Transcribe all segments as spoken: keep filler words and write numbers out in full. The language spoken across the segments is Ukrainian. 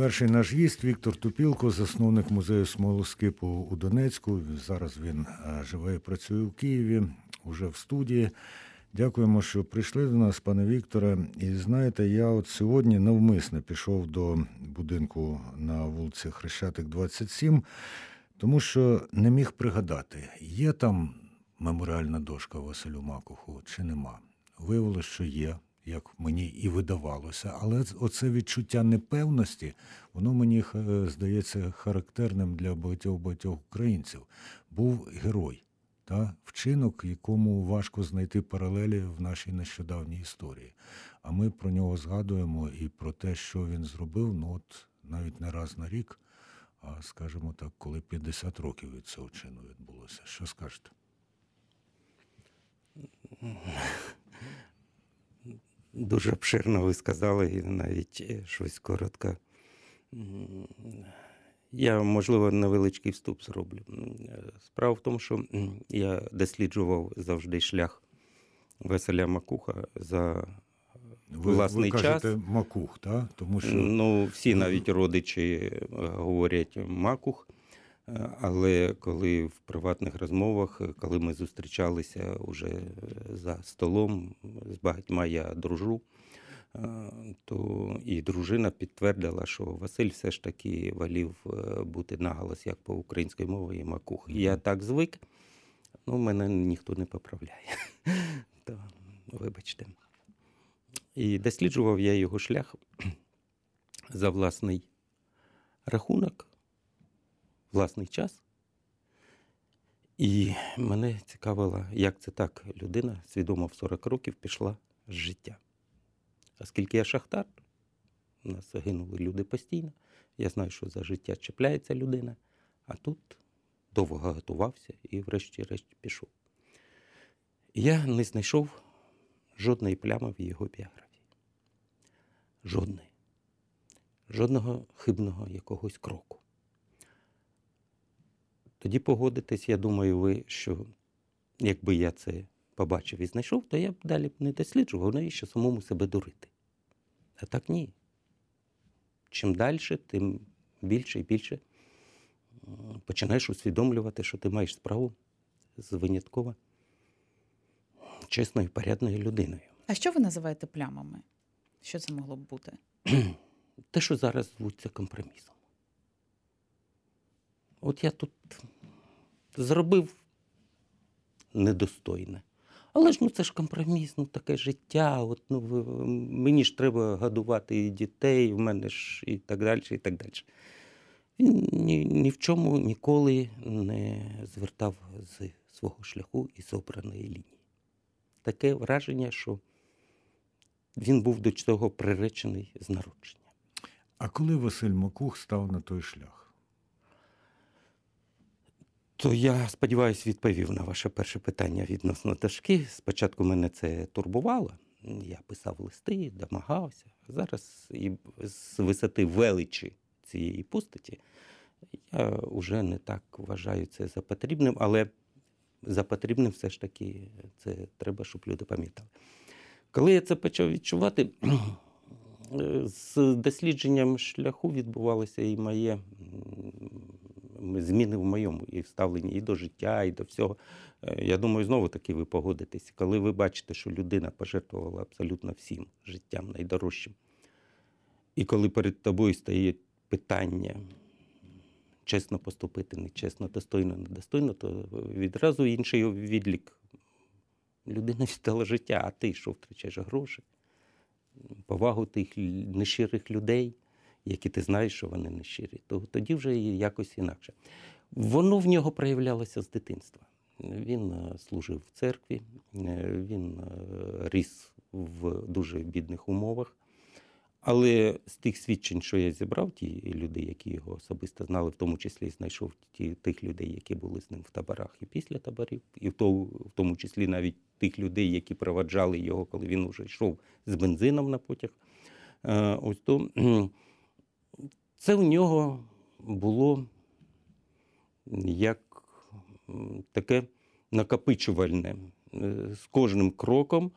Перший наш гість Віктор Тупілко, засновник музею смолоскипу у Донецьку. Зараз він живе і працює в Києві, уже в студії. Дякуємо, що прийшли до нас, пане Вікторе. І знаєте, я от сьогодні навмисно пішов до будинку на вулиці Хрещатик, двадцять сім, тому що не міг пригадати, є там меморіальна дошка Василю Макуху чи нема. Виявилося, що є, як мені і видавалося, але оце відчуття непевності, воно мені, здається, характерним для багатьох-багатьох українців. Був герой, та вчинок, якому важко знайти паралелі в нашій нещодавній історії. А ми про нього згадуємо і про те, що він зробив, ну от навіть не раз на рік, а, скажімо так, коли п'ятдесят років від цього чину відбулося. Що скажете? Дуже обширно ви сказали, і навіть щось коротко. Я, можливо, невеличкий вступ зроблю. Справа в тому, що я досліджував завжди шлях Василя Макуха за ви, власний ви час. кажете Макух, так? Тому що... Ну, всі навіть родичі говорять Макух. Але коли в приватних розмовах, коли ми зустрічалися вже за столом, з багатьма я дружу, то і дружина підтвердила, що Василь все ж таки волів бути наголос як по українській мові і Макух. І я так звик, ну, мене ніхто не поправляє. То, вибачте. І досліджував я його шлях за власний рахунок, власний час. І мене цікавило, як це так людина, свідомо в сорок років, пішла з життя. Оскільки я шахтар, у нас загинули люди постійно, я знаю, що за життя чіпляється людина, а тут довго готувався і врешті-решт пішов. І я не знайшов жодної плями в його біографії. Жодної. Жодного хибного якогось кроку. Тоді погодитесь, я думаю, ви, що якби я це побачив і знайшов, то я б далі б не досліджував, навіщо самому себе дурити. А так ні. Чим далі, тим більше і більше починаєш усвідомлювати, що ти маєш справу з винятково чесною, порядною людиною. А що ви називаєте плямами? Що це могло б бути? Те, що зараз звуться компромісом. От я тут зробив недостойне. Але ж ну це ж компроміс, ну таке життя, от, ну, мені ж треба годувати і дітей, в мене ж і так далі, і так далі. Він ні, ні в чому ніколи не звертав з свого шляху і з обраної лінії. Таке враження, що він був до цього приречений з народження. А коли Василь Макух став на той шлях? То я, сподіваюся, відповів на ваше перше питання відносно дошки. Спочатку мене це турбувало. Я писав листи, домагався. Зараз і з висоти величі цієї постаті я вже не так вважаю це за потрібним, але за потрібним все ж таки це треба, щоб люди пам'ятали. Коли я це почав відчувати, з дослідженням шляху відбувалося і моє зміни в моєму і ставленні і до життя, і до всього. Я думаю, знову-таки ви погодитесь. Коли ви бачите, що людина пожертвувала абсолютно всім життям найдорожчим, і коли перед тобою стає питання чесно поступити, нечесно, достойно, недостойно, то відразу інший відлік. Людина віддала життя, а ти що, втрачаєш гроші? Повагу тих нещирих людей, які ти знаєш, що вони нещирі, то тоді вже якось інакше. Воно в нього проявлялося з дитинства. Він служив в церкві, він ріс в дуже бідних умовах. Але з тих свідчень, що я зібрав, ті люди, які його особисто знали, в тому числі знайшов ті, тих людей, які були з ним в таборах і після таборів, і в, то, в тому числі навіть тих людей, які проваджали його, коли він вже йшов з бензином на потяг. Ось то це в нього було як таке накопичувальне. З кожним кроком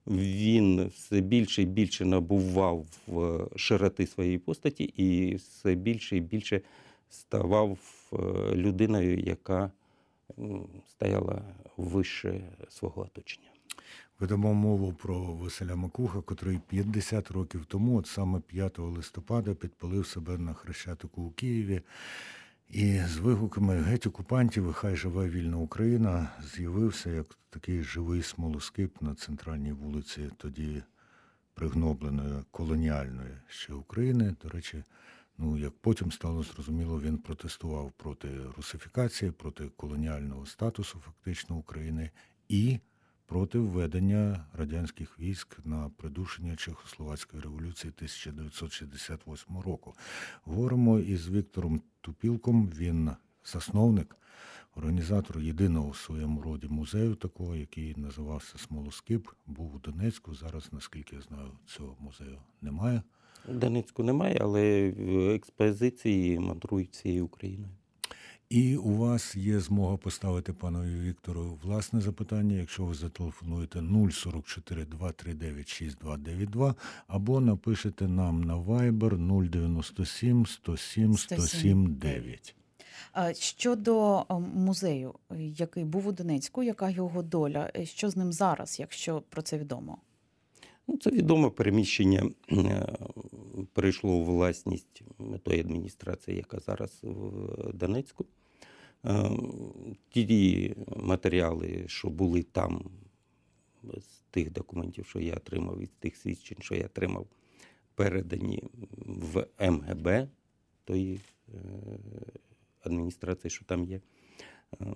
він все більше і більше набував е, широти своєї постаті і все більше і більше ставав е, людиною, яка м, стояла вище свого оточення. Ведемо мову про Василя Макуха, котрий п'ятдесят років тому, от саме п'ятого листопада, підпалив себе на Хрещатику у Києві. І з вигуками «Геть окупантів, і хай живе вільна Україна» з'явився як такий живий смолоскип на центральній вулиці тоді пригнобленої колоніальної ще України. До речі, ну, як потім стало зрозуміло, він протестував проти русифікації, проти колоніального статусу фактично України і проти введення радянських військ на придушення Чехословацької революції тисяча дев'ятсот шістдесят восьмого року. Говоримо із Віктором Тупілком, він засновник, організатор єдиного в своєму роді музею такого, який називався «Смолоскип», був у Донецьку. Зараз, наскільки я знаю, цього музею немає. У Донецьку немає, але експозиції мандрують всією Україною. І у вас є змога поставити панові Віктору власне запитання, якщо ви зателефонуєте нуль сорок чотири два три дев'ять шість два дев'ять два або напишете нам на Viber нуль дев'яносто сім сто сім сто сім дев'ять. А щодо е, музею, який був у Донецьку, яка його доля? Е, Що з ним зараз, якщо про це відомо? Ну, це відоме переміщення е, перейшло у власність тої адміністрації, яка зараз в Донецьку. Е, Ті матеріали, що були там, з тих документів, що я отримав, і з тих свідчень, що я отримав, передані в ем ге бе тої е, адміністрації, що там є. Е,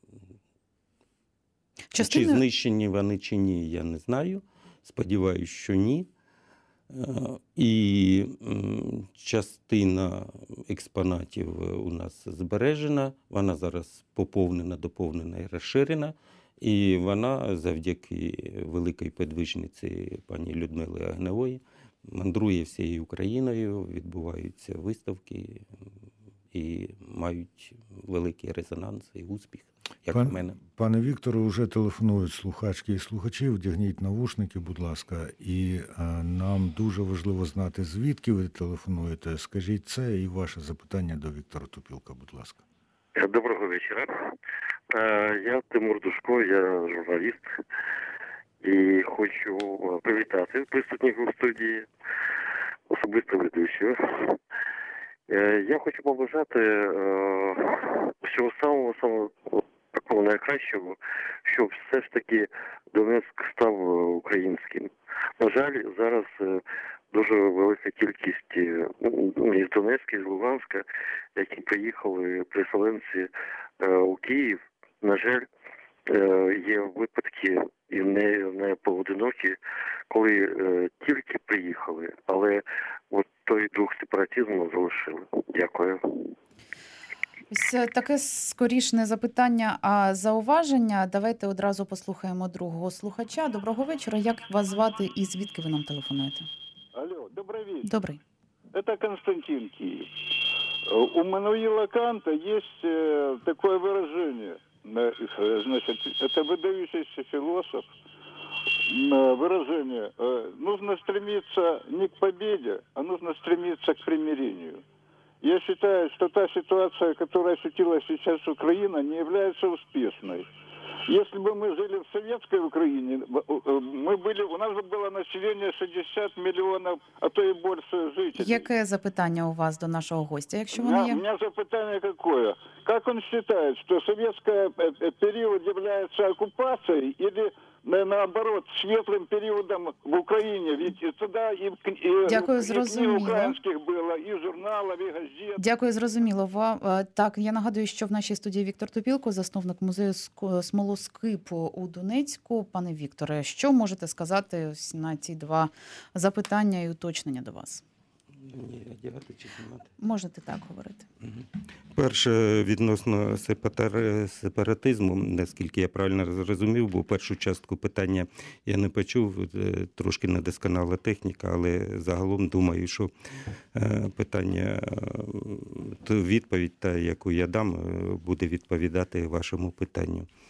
Частина- Чи знищені вони, чи ні, я не знаю. Сподіваюсь, що ні. Е, І м, частина експонатів у нас збережена, вона зараз поповнена, доповнена і розширена. І вона завдяки великій подвижниці пані Людмили Огневої мандрує всією Україною, відбуваються виставки і мають великий резонанс і успіх, як Пан- на мене. Пане Вікторе, вже телефонують слухачки і слухачі. Вдягніть навушники, будь ласка. І а, нам дуже важливо знати, звідки ви телефонуєте. Скажіть це і ваше запитання до Віктора Тупілка, будь ласка. Доброго вечора. Е, Я Тимур Душко, я журналіст. І хочу привітати присутніх у студії, особисто ведучого. Е, Я хочу побажати е, всього самого, самого такого найкращого, щоб все ж таки Донецьк став е, українським. На жаль, зараз е, дуже велика кількість е, ну, із Донецька, із Луганська, які приїхали переселенці е, у Київ. На жаль, е, є випадки, і не, не поодинокі, коли е, тільки приїхали, але от той дух сепаратизму залишили. Дякую. Ось е, таке скоріш не запитання, а зауваження. Давайте одразу послухаємо другого слухача. Доброго вечора. Як вас звати і звідки ви нам телефонуєте? Алло, добрый вечер. Добрий. Это Константин Киев. Э, У Мануила Канта есть э, такое выражение. Э, э, Значит, это выдающийся философ. М, э, Выражение. э, Нужно стремиться не к победе, а нужно стремиться к примирению. Я считаю, что та ситуация, которая ощутила сейчас Украина, не является успешной. Если бы мы жили в советской Украине, в- э, мы были, у нас бы было население шестьдесят миллионов, а то и больше жителей. Яке запитання у вас до нашого гостя, якщо У воно меня, є? у меня запытание какое. Как он считает, что советский э, э, период является оккупацией или э, наоборот светлым периодом в Украине? Ведь и тогда и, и, Дякую, и книг зрозуміло. украинских было, и журналов, и газет. Дякую, зрозуміло. Вам е, так, я нагадую, що в нашій студії Віктор Тупілко, засновник музею ск- смолоскипу у Донецьку. Пане Вікторе, що можете сказати ось на ці два запитання і уточнення до вас? Ні, одягати чи знімати? Можете так говорити. Перше, відносно сепатар- сепаратизму, наскільки я правильно зрозумів, бо першу частку питання я не почув, е, трошки недосконала техніка, але загалом думаю, що е, питання, е, ту відповідь, та, яку я дам, е, буде відповідати вашому питанню.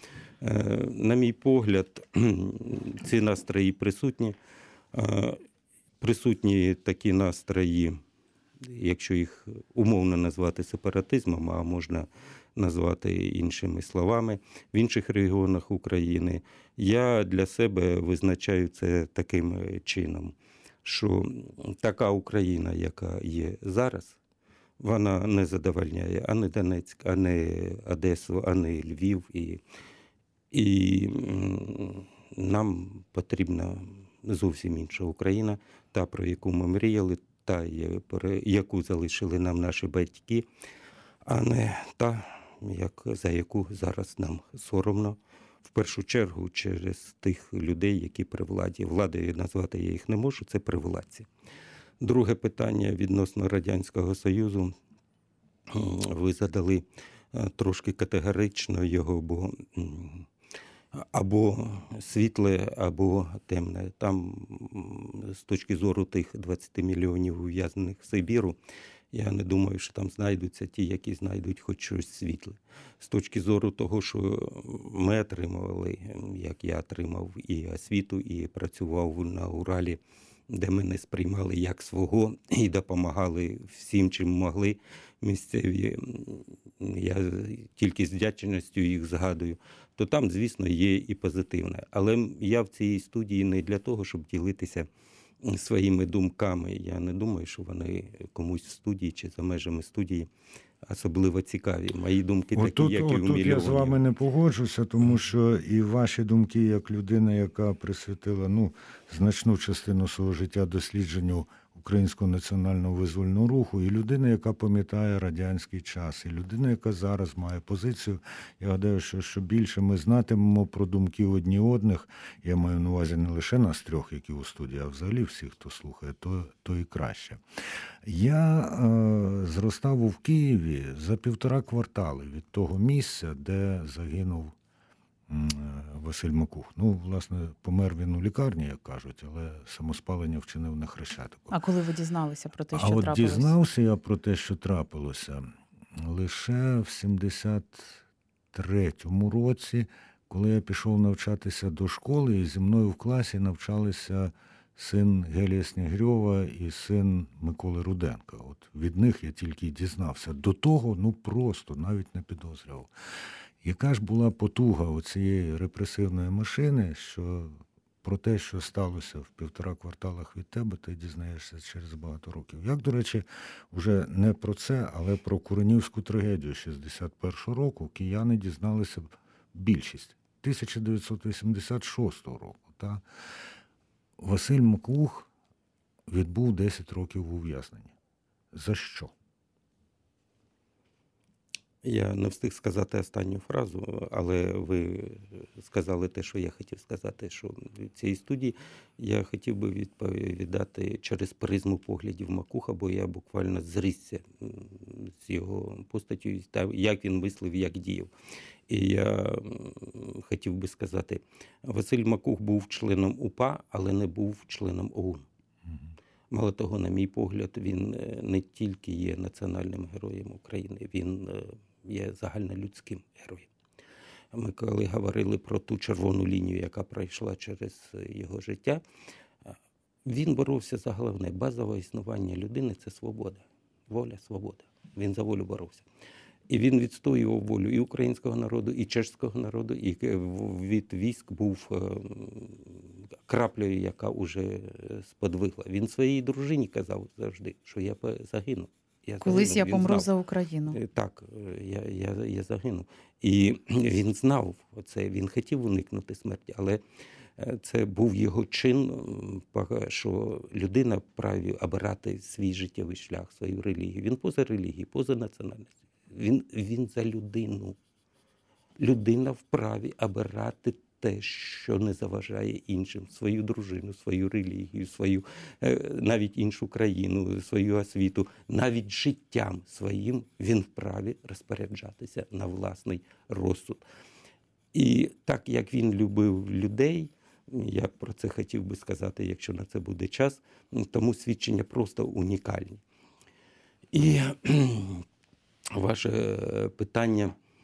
Е, На мій погляд, ці настрої присутні. Е, Присутні такі настрої, якщо їх умовно назвати сепаратизмом, а можна назвати іншими словами, в інших регіонах України. Я для себе визначаю це таким чином, що така Україна, яка є зараз, вона не задовольняє ані Донецьк, ані Одесу, ані Львів. І, і нам потрібна зовсім інша Україна, та, про яку ми мріяли, та, яку залишили нам наші батьки, а не та, як, за яку зараз нам соромно. В першу чергу через тих людей, які при владі. Владою назвати я їх не можу, це привладці. Друге питання відносно Радянського Союзу. Ви задали трошки категорично його, бо або світле, або темне. Там, з точки зору тих двадцяти мільйонів ув'язнених в Сибіру, я не думаю, що там знайдуться ті, які знайдуть хоч щось світле. З точки зору того, що ми отримували, як я отримав і освіту, і працював на Уралі, де мене сприймали як свого і допомагали всім, чим могли місцеві. Я тільки з вдячністю їх згадую. То там, звісно, є і позитивне. Але я в цій студії не для того, щоб ділитися своїми думками. Я не думаю, що вони комусь в студії чи за межами студії особливо цікаві. Мої думки такі, отут, як і у отут мільйонів. Я з вами не погоджуся, тому що і ваші думки, як людина, яка присвятила ну, значну частину свого життя дослідженню Українського національного визвольного руху, і людина, яка пам'ятає радянський час, і людина, яка зараз має позицію. Я гадаю, що, що більше ми знатимемо про думки одні одних, я маю на увазі не лише нас трьох, які у студії, а взагалі всіх, хто слухає, то, то і краще. Я е, зростав у Києві за півтора квартали від того місця, де загинув Василь Макух. Ну, власне, помер він у лікарні, як кажуть, але самоспалення вчинив на Хрещатику. А коли ви дізналися про те, що а трапилось? А от дізнався я про те, що трапилося, лише в сімдесят третьому році, коли я пішов навчатися до школи, і зі мною в класі навчалися син Гелія Снігирьова і син Миколи Руденка. От від них я тільки дізнався. До того, ну, просто навіть не підозрював. Яка ж була потуга у цієї репресивної машини, що про те, що сталося в півтора кварталах від тебе, ти дізнаєшся через багато років. Як, до речі, вже не про це, але про Куренівську трагедію шістдесят першого року кияни дізналися більшість. тисяча дев'ятсот вісімдесят шостого року. Та? Василь Макух відбув десять років в ув'язненні. За що? Я не встиг сказати останню фразу, але ви сказали те, що я хотів сказати, що в цій студії я хотів би відповідати через призму поглядів Макуха, бо я буквально зрісся з його постаттю, як він мислив, як діяв. І я хотів би сказати, Василь Макух був членом УПА, але не був членом ОУН. Мало того, на мій погляд, він не тільки є національним героєм України, він є загальнолюдським героєм. Ми коли говорили про ту червону лінію, яка пройшла через його життя, він боровся за головне. Базове існування людини – це свобода. Воля, свобода. Він за волю боровся. І він відстоював волю і українського народу, і чеського народу, і від військ був краплею, яка уже сподвигла. Він своїй дружині казав завжди, що я загину. Я Колись загину. я Він помру знав. за Україну. Так, я, я, я загину. І він знав це, він хотів уникнути смерті, але це був його чин, що людина вправі обирати свій життєвий шлях, свою релігію. Він поза релігією, поза національністю. Він, він за людину. Людина вправі обирати те, що не заважає іншим, свою дружину, свою релігію, свою навіть іншу країну, свою освіту, навіть життям своїм він вправі розпоряджатися на власний розсуд. І так, як він любив людей, я про це хотів би сказати, якщо на це буде час, тому свідчення просто унікальні. І ваше питання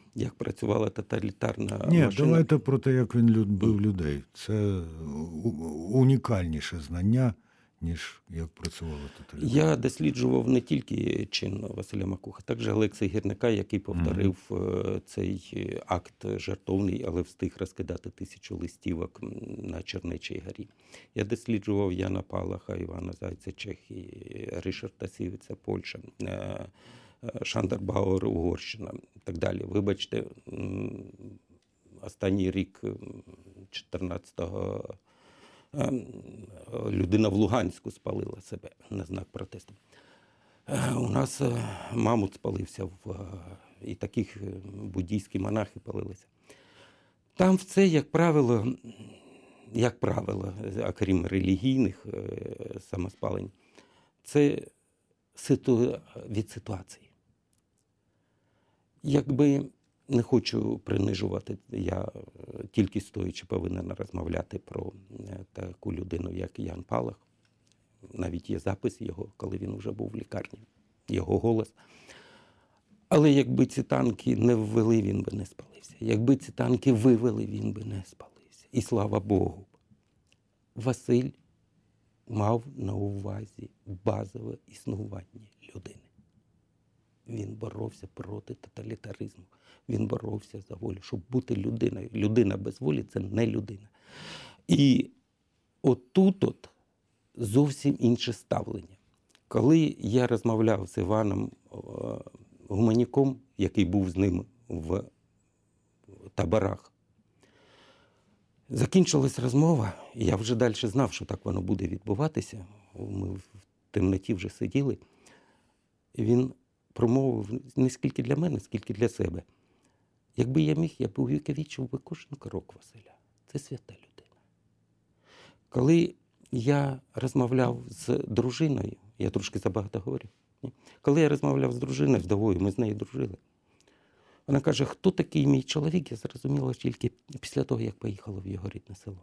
як працювала тоталітарна Ні, машина. давайте про те, як він любив людей. Це у- унікальніше знання, ніж як працювала тоталітарна. Я досліджував не тільки чин Василя Макуха, також Олекса Гірника, який повторив е, цей е, акт жертовний, але встиг розкидати тисячу листівок м, на Чернечій горі. Я досліджував Яна Палаха, Івана Зайця, Чехії, Ришарда Сівіца, Польща, е, е, Шандер Бауер, Угорщина і так далі. Вибачте, м, останній рік м, чотирнадцятого Ем, людина в Луганську спалила себе на знак протесту. Е, У нас е, мамут спалився, в, е, і таких е, буддійські монахи палилися. Там все, як правило, як правило, окрім релігійних е, самоспалень, це ситу... від ситуації. Якби не хочу принижувати, я е, тільки стоячи повинен розмовляти про е, таку людину, як Ян Палах. Навіть є запис його, коли він вже був в лікарні, його голос. Але якби ці танки не ввели, він би не спалився. Якби ці танки вивели, він би не спалився. І слава Богу, Василь мав на увазі базове існування людини. Він боровся проти тоталітаризму. Він боровся за волю, щоб бути людиною. Людина без волі – це не людина. І отут от зовсім інше ставлення. Коли я розмовляв з Іваном е, Гуманюком, який був з ним в таборах, закінчилась розмова, і я вже далі знав, що так воно буде відбуватися. Ми в темноті вже сиділи. І він промовив не скільки для мене, скільки для себе. Якби я міг, я б увіковічив би кожен крок Василя. Це свята людина. Коли я розмовляв з дружиною, я трошки забагато говорю, ні? Коли я розмовляв з дружиною, вдовою, ми з нею дружили, вона каже, хто такий мій чоловік, я зрозуміла тільки після того, як поїхала в його рідне село.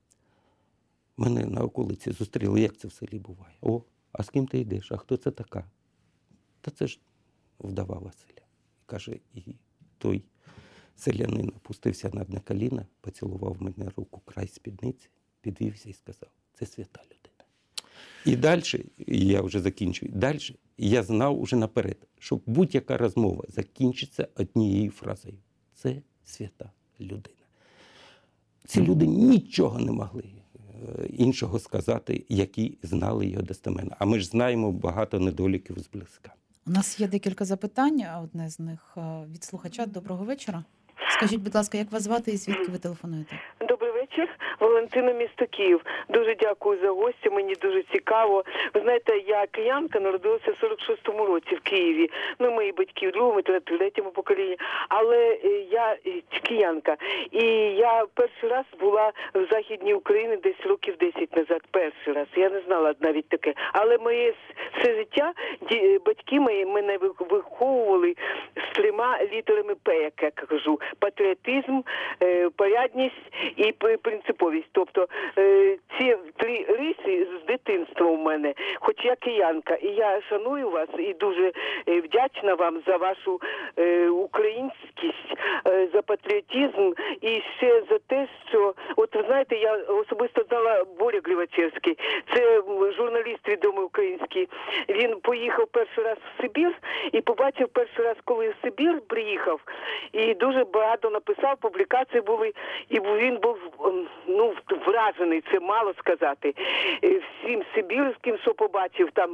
Мене на околиці зустріли, як це в селі буває. О, а з ким ти йдеш? А хто це така? Та це ж вдова Василя. Каже, і той селянин опустився на одне коліно, поцілував мене руку край спідниці, підвівся і сказав, це свята людина. І далі, і я вже закінчую, далі я знав уже наперед, що будь-яка розмова закінчиться однією фразою. Це свята людина. Ці люди нічого не могли іншого сказати, які знали його достеменно. А ми ж знаємо багато недоліків зблизька. У нас є декілька запитань, а одне з них від слухача. Доброго вечора. Скажіть, будь ласка, як вас звати і звідки ви телефонуєте? Добрий вечір. Валентина, місто Київ. Дуже дякую за гостя, мені дуже цікаво. Ви знаєте, я киянка, народилася в сорок шостому році в Києві. Ну, мої батьки в другому, третьому поколінні. Але я киянка. І я перший раз була в Західній Україні десь років десять назад. Перший раз. Я не знала навіть таке. Але моє все життя, батьки мої мене виховували з трьома літерами П, як я кажу. Патріотизм, порядність і принциповість. Тобто ці три риси з дитинства у мене, хоч я киянка, і я шаную вас і дуже вдячна вам за вашу українськість, за патріотизм і ще за те, що, от ви знаєте, я особисто знала Боря Глівачевський, це журналіст відомий український, він поїхав перший раз в Сибір і побачив перший раз, коли в Сибір приїхав, і дуже багато написав, публікації були, і він був, ну, вражений, це мало сказати, всім сибірським, що побачив, там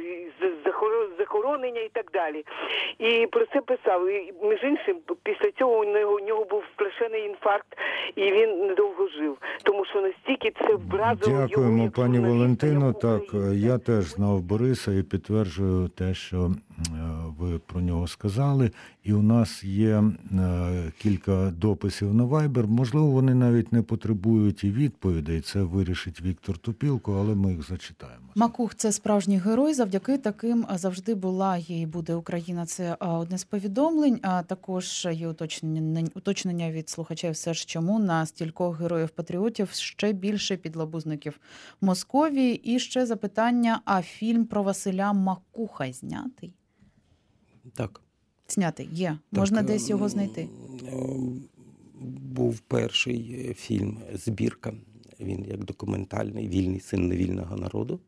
захоронення і так далі. І про це писав. І, між іншим, після цього у нього, у нього був страшенний інфаркт, і він недовго жив. Тому що настільки це вразило його. Дякуємо, пані Валентино. Так, я теж знав Бориса і підтверджую те, що ви про нього сказали. І у нас є кілька дописів на Viber. Можливо, вони навіть не потребують і відповідей. Це вирішить Віктор Тупілко, але ми їх зачитаємо. Макух – це справжній герой. Завдяки таким завжди була, є і буде Україна. Це одне з повідомлень. А також є уточнення, уточнення від слухачів все ж чому на стількох героїв-патріотів ще більше підлабузників Московії. І ще запитання, а фільм про Василя Макуха знятий? Так. Знятий є. Можна Так, десь його ем, знайти. ем, Був перший фільм «Збірка». Він як документальний «Вільний син невільного народу».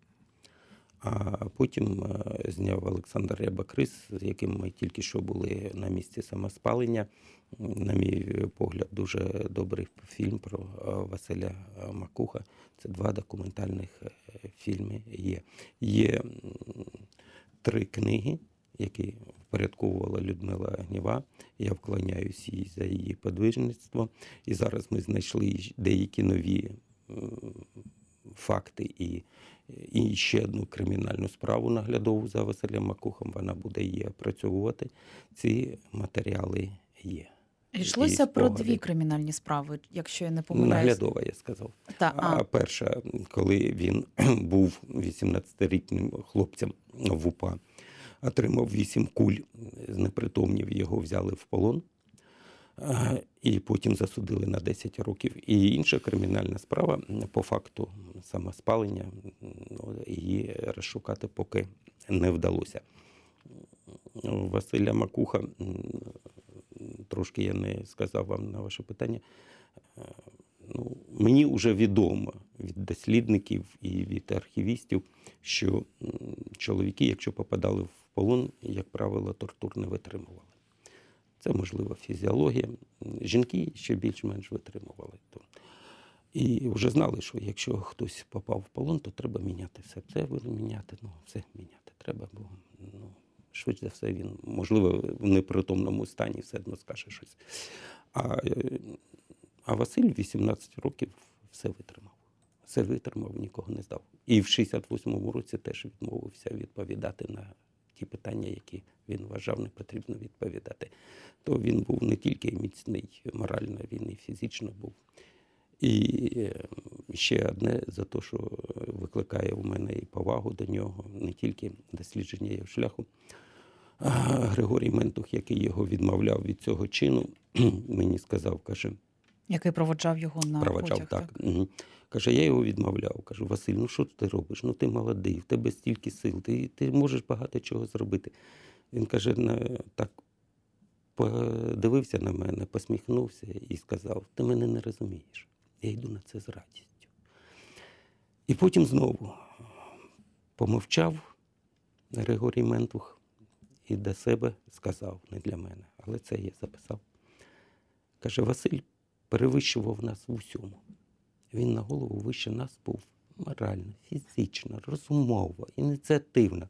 А потім е, зняв Олександр Рябокрис, з яким ми тільки що були на місці самоспалення. На мій погляд, дуже добрий фільм про е, Василя Макуха. Це два документальних е, фільми є. Є м, три книги, які впорядковувала Людмила Гніва. Я вклоняюсь їй за її подвижництво. І зараз ми знайшли деякі нові м, факти і, і ще одну кримінальну справу наглядову за Василем Макухом. Вона буде її опрацьовувати. Ці матеріали є. Йшлося І про спогади. дві кримінальні справи, якщо я не помиляюсь. Наглядова, я сказав. Та, А а, перша, коли він був вісімнадцятирічним хлопцем в УПА, отримав вісім куль, знепритомнів, його взяли в полон, а, і потім засудили на десять років. І інша кримінальна справа по факту самоспалення, ну, її розшукати поки не вдалося. Василя Макуха, м, трошки я не сказав вам на ваше питання, е, ну, мені вже відомо від дослідників і від архівістів, що м, чоловіки, якщо попадали в полон, як правило, тортур не витримували. Це, можливо, фізіологія. Жінки ще більш-менш витримували. То- І вже знали, що якщо хтось попав в полон, то треба міняти все. Це буде міняти, ну, все міняти треба, бо ну, швидше за все він, можливо, в непритомному стані все одно скаже щось. А, е, а Василь вісімнадцять років все витримав. Все витримав, нікого не здав. І в шістдесят восьмому році теж відмовився відповідати на ті питання, які він вважав не потрібно відповідати. То він був не тільки міцний морально, він і фізично був. І е, ще одне за те, що викликає у мене і повагу до нього, не тільки дослідження його шляху. А Григорій Ментух, який його відмовляв від цього чину, мені сказав, каже, який проводжав його на проводжав потяг. так. Мгм. Каже, я його відмовляв. Кажу, Василь, ну що ти робиш? Ну ти молодий, в тебе стільки сил, ти, ти можеш багато чого зробити. Він каже, на, так подивився на мене, посміхнувся і сказав, ти мене не розумієш. Я йду на це з радістю. І потім знову помовчав Григорій Ментух і до себе сказав, не для мене, але це я записав. Каже, Василь перевищував нас в усьому. Він на голову вище нас був морально, фізично, розумово, ініціативно.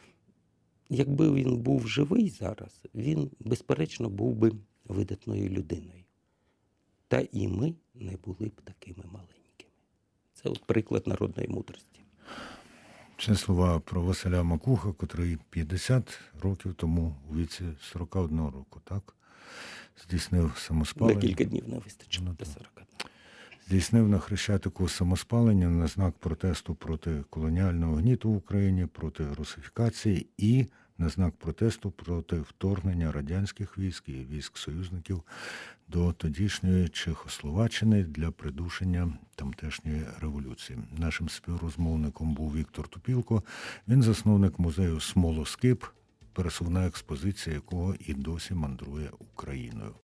Якби він був живий зараз, він, безперечно, був би видатною людиною. Та і ми не були б такими маленькими. Це от приклад народної мудрості. Це слова про Василя Макуха, котрий п'ятдесят років тому у віці сорок один року, так? Здійснив самоспалення. На кілька днів не вистачило Ну, до так. сорока. Здійснив на Хрещатику самоспалення на знак протесту проти колоніального гніту в Україні, проти русифікації і на знак протесту проти вторгнення радянських військ і військ союзників до тодішньої Чехословаччини для придушення тамтешньої революції. Нашим співрозмовником був Віктор Тупілко. Він засновник музею «Смолоскип», пересувна експозиція якого і досі мандрує Україною.